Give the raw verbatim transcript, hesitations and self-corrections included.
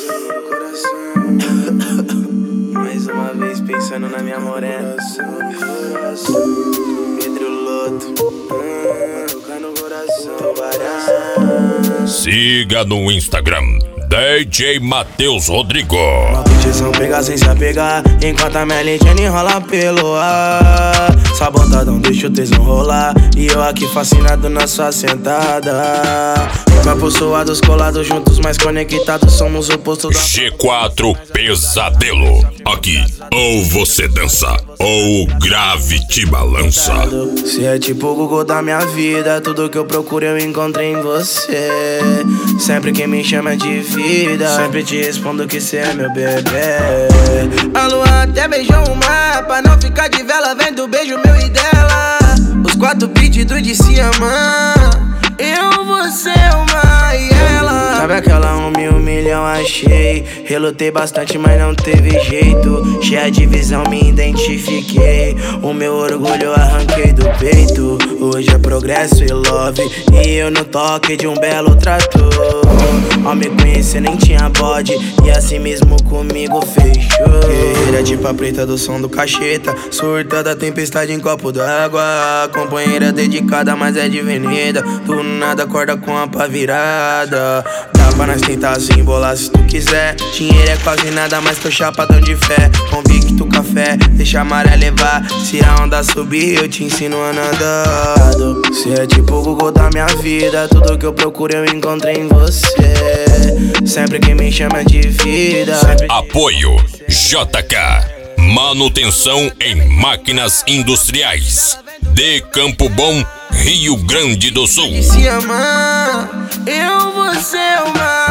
Mais uma vez pensando na minha morena. Pedro Loto. Toca no coração. Tubarão. Siga no Instagram D J Matheus Rodrigo. Competição pegar sem se apegar, enquanto a Melindiana enrola pelo ar. Sabotadão deixa o tesão rolar, e eu aqui fascinado na sua sentada. Capos suados colados juntos, mais conectados, somos o posto da G quatro Pesadelo. Aqui, ou você dança, ou o grave te balança. Cê é tipo o Google da minha vida, tudo que eu procuro eu encontrei em você. Sempre que me chama de vida, sempre te respondo que cê é meu bebê. A lua até beijou o mar, pra não ficar de vela vendo o beijo meu e dela. Os quatro pedidos de se amar, eu, você, uma e ela. Sabe aquela um mil milhão achei, relutei bastante mas não teve jeito. Cheia de visão me identifiquei, o meu orgulho eu arranquei do peito. Hoje é progresso e love, e eu no toque de um belo trator. Ao me conhecer nem tinha bode, e assim mesmo comigo fechou. Guerreira de pá preta do som do cacheta, surta da tempestade em copo d'água. Companheira dedicada mas é divinida, do nada acorda com a pá virada. Dá pra nós tentar se embolar se tu quiser, dinheiro é quase nada mas tô chapadão de fé. Convicto café, deixa a maré levar, se a onda subir eu te ensino a nadar. Cê é tipo o Google da minha vida, tudo que eu procuro eu encontrei em você. Sempre que me chama de vida. Apoio J K Manutenção em Máquinas Industriais de Campo Bom, Rio Grande do Sul. Se amar, eu, você, uma